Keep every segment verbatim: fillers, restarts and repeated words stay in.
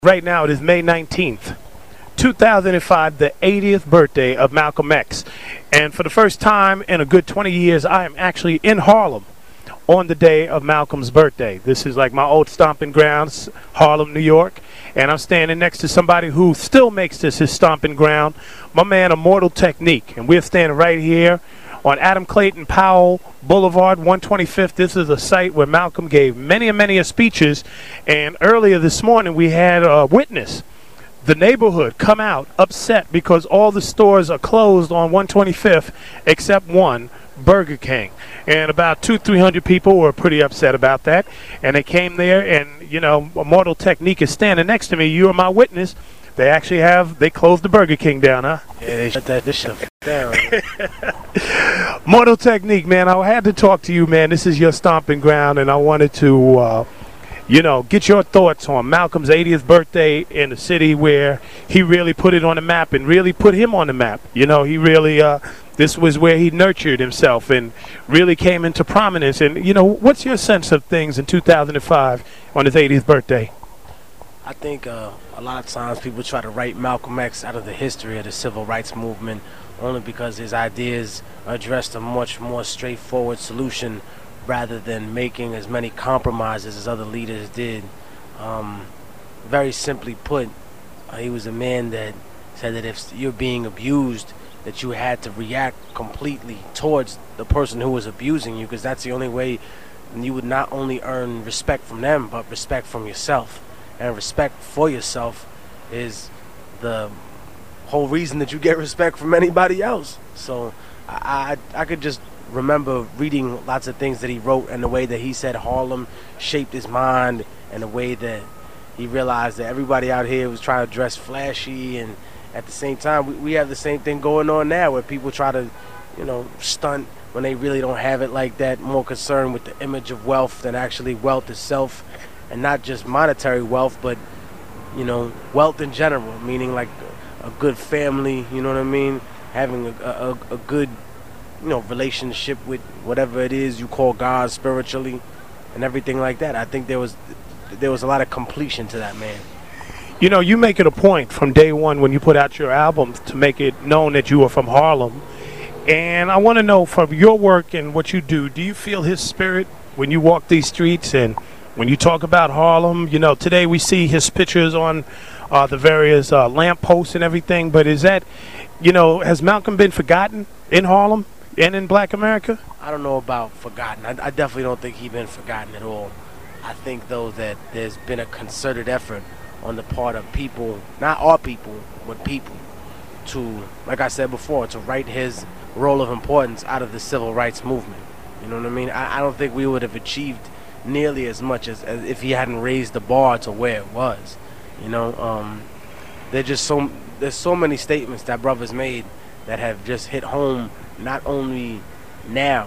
Right now, it is May nineteenth, two thousand five, the eightieth birthday of Malcolm X. And for the first time in a good twenty years, I am actually in Harlem on the day of Malcolm's birthday. This is like my old stomping grounds, Harlem, New York. And I'm standing next to somebody who still makes this his stomping ground, my man, Immortal Technique. And we're standing right here on Adam Clayton Powell Boulevard, one twenty-fifth. This is a site where Malcolm gave many and many speeches. And earlier this morning, we had a witness, the neighborhood, come out upset because all the stores are closed on one twenty-fifth except one, Burger King. And about two, three hundred people were pretty upset about that. And they came there, and, you know, Immortal Technique is standing next to me. You are my witness. They actually have, they closed the Burger King down, huh? Yeah, they shut that this shit down. Immortal Technique, man, I had to talk to you, man. This is your stomping ground, and I wanted to, uh, you know, get your thoughts on Malcolm's eightieth birthday in a city where he really put it on the map and really put him on the map. You know, he really, uh, this was where he nurtured himself and really came into prominence. And, you know, what's your sense of things in two thousand five on his eightieth birthday? I think uh, a lot of times people try to write Malcolm X out of the history of the civil rights movement only because his ideas addressed a much more straightforward solution rather than making as many compromises as other leaders did. Um, very simply put, uh, he was a man that said that if you're being abused, that you had to react completely towards the person who was abusing you, because that's the only way you would not only earn respect from them, but respect from yourself. And respect for yourself is the whole reason that you get respect from anybody else. So I, I, I could just remember reading lots of things that he wrote, and the way that he said Harlem shaped his mind, and the way that he realized that everybody out here was trying to dress flashy, and at the same time we, we have the same thing going on now where people try to, you know, stunt when they really don't have it like that, more concerned with the image of wealth than actually wealth itself. And not just monetary wealth, but, you know, wealth in general, meaning like a, a good family, you know what I mean? Having a, a, a good, you know, relationship with whatever it is you call God spiritually and everything like that. I think there was there was a lot of completion to that man. You know, you make it a point from day one when you put out your albums to make it known that you are from Harlem. And I want to know, from your work and what you do, do you feel his spirit when you walk these streets and when you talk about Harlem? You know, today we see his pictures on uh, the various uh, lamp posts and everything, but is that, you know, has Malcolm been forgotten in Harlem and in Black America? I don't know about forgotten. I, I definitely don't think he's been forgotten at all. I think, though, that there's been a concerted effort on the part of people, not all people, but people, to, like I said before, to write his role of importance out of the civil rights movement. You know what I mean? I, I don't think we would have achieved nearly as much as, as if he hadn't raised the bar to where it was. You know, um, there's just so there's so many statements that brothers made that have just hit home, not only now,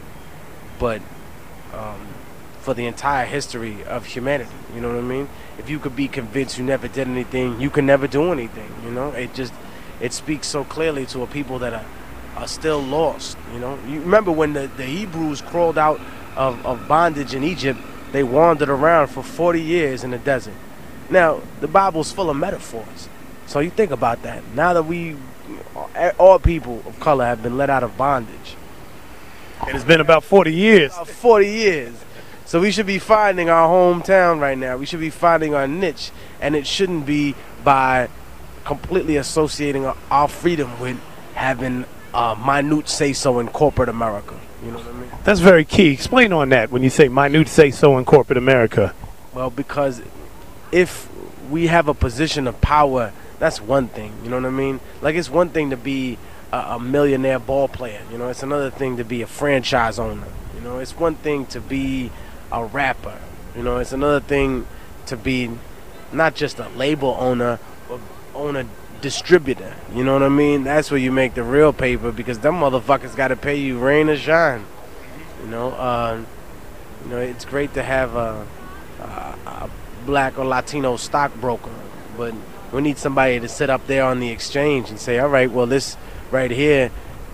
but um, for the entire history of humanity. You know what I mean? If you could be convinced you never did anything, you can never do anything. You know, it just it speaks so clearly to a people that are are still lost. You know, you remember when the the Hebrews crawled out Of, of bondage in Egypt, they wandered around for forty years in the desert. Now, the Bible's full of metaphors. So you think about that. Now that we, all people of color, have been let out of bondage. And it's been about forty years. About forty years. So we should be finding our hometown right now. We should be finding our niche. And it shouldn't be by completely associating our freedom with having a minute say-so in corporate America. You know what I mean? That's very key. Explain on that when you say minute say-so in corporate America. Well, because if we have a position of power, that's one thing. You know what I mean? Like, it's one thing to be a, a millionaire ball player. You know, it's another thing to be a franchise owner. You know, it's one thing to be a rapper. You know, it's another thing to be not just a label owner, but own a distributor. You know what I mean? That's where you make the real paper, because them motherfuckers got to pay you rain or shine. You know, uh, you know, it's great to have a, a, a black or Latino stockbroker, but we need somebody to sit up there on the exchange and say, all right, well, this right here,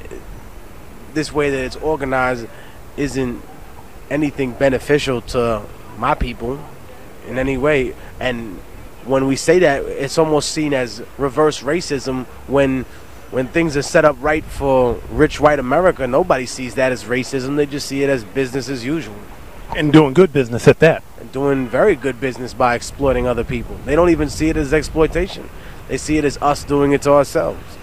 this way that it's organized isn't anything beneficial to my people in any way, and when we say that, it's almost seen as reverse racism when when things are set up right for rich white America. Nobody sees that as racism. They just see it as business as usual. And doing good business at that. And doing very good business by exploiting other people. They don't even see it as exploitation. They see it as us doing it to ourselves.